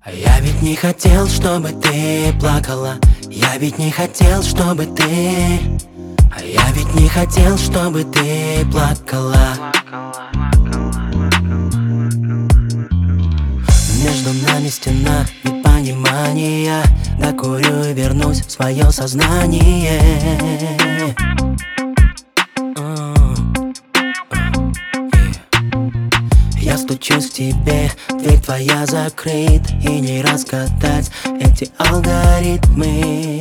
Я ведь не хотел, чтобы ты плакала. Я ведь не хотел, чтобы ты. Я ведь не хотел, чтобы ты плакала. Между нами стена непонимания. Докурю и вернусь в свое сознание. Я стучусь к тебе, дверь твоя закрыт, и не разгадать эти алгоритмы.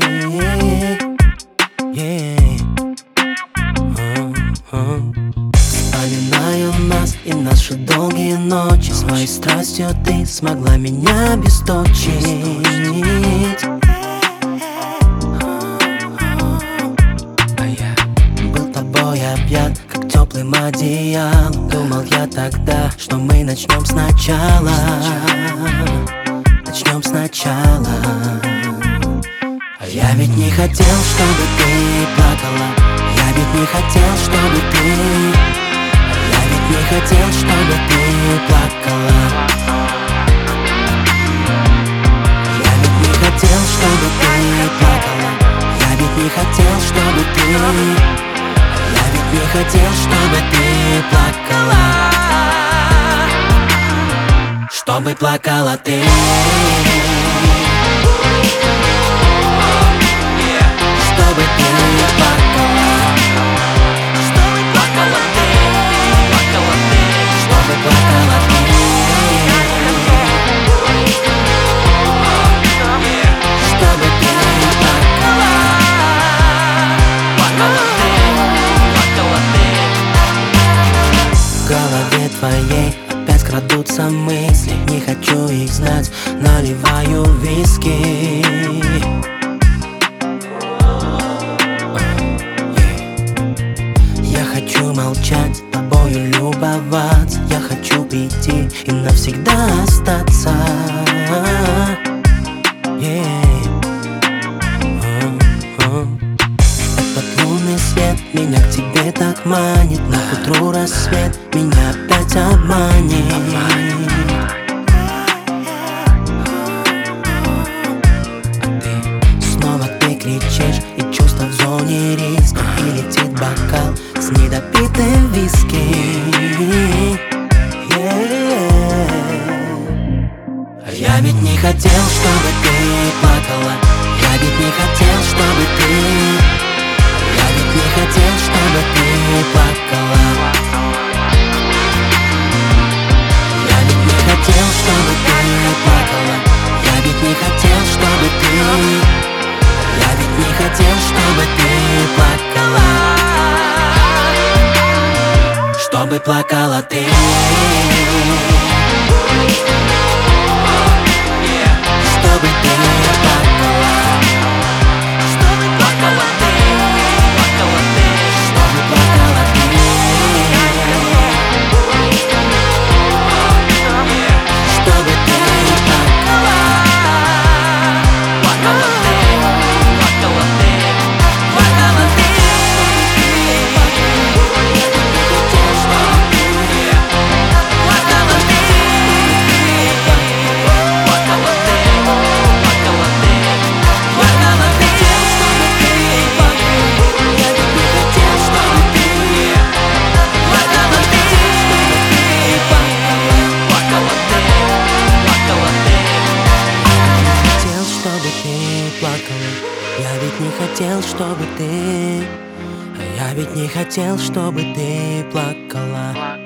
Вспоминаю нас и наши долгие ночи. Своей страстью ты смогла меня обесточить. Был тобой объят, как теплым одеялом. Думал я тогда, что мы начнем сначала. Начнем сначала. Я ведь не хотел, чтобы ты плакала. Я ведь не хотел, чтобы ты. Я ведь не хотел, чтобы ты плакала. Я ведь не хотел, чтобы ты плакала. Я ведь не хотел, чтобы ты. Я ведь не хотел, чтобы ты плакала. Чтобы плакала ты. Чтобы ты плакала. Чтобы плакала ты. Плакала ты. Чтобы плакала ты. Чтобы ты плакала. Плакала ты. Плакала ты. В голове твоей опять крадутся мысли. Не хочу их знать, наливаю виски. Я хочу молчать, тобою любоваться. Я хочу прийти и навсегда остаться. Этот лунный свет меня к тебе так манит. Но к утру рассвет меня опять обманет. Снова ты кричишь, и чувство в зоне риска. И летит бокал с недопитым виски. Я ведь не хотел, чтобы ты плакала. Я ведь не хотел, чтобы ты. Я ведь не хотел, чтобы ты плакала. Я ведь не хотел, чтобы ты плакала. Я ведь не хотел, чтобы ты. Я ведь не хотел, чтобы ты плакала. Чтобы плакала ты. Чтобы ты плакала. Чтобы плакала ты. Плакала ты. Чтобы плакала ты. Чтобы ты плакала. Плакала ты. Плакала ты. Плакала ты. Я ведь не хотел, чтобы ты. Я ведь не хотел, чтобы ты плакала.